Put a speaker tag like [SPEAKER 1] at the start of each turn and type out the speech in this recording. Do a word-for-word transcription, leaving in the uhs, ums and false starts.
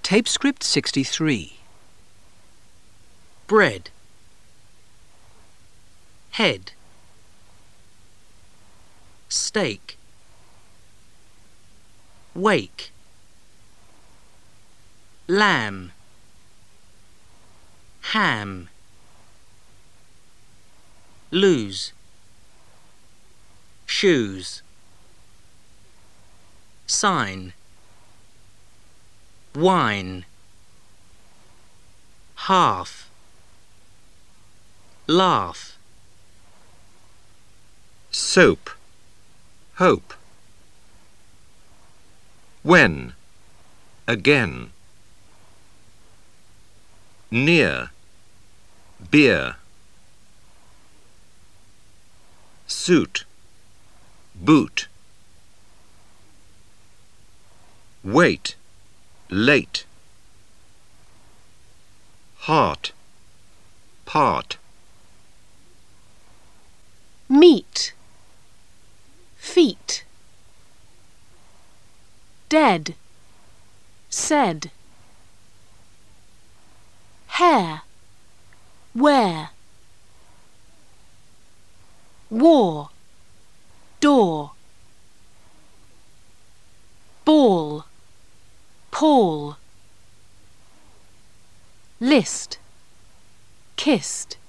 [SPEAKER 1] Tape script sixty-three. Bread. Head. Steak. Wake. Lamb. Ham. Lose. Shoes. Sign. Wine. Half. Laugh.
[SPEAKER 2] Soap. Hope. When. Again. Near. Beer. Suit. Boot. Wait. Late. Heart. Part.
[SPEAKER 3] Meat. Feet. Dead. Said. Hair. Where. War. Door. Ball. Paul. List. Kissed.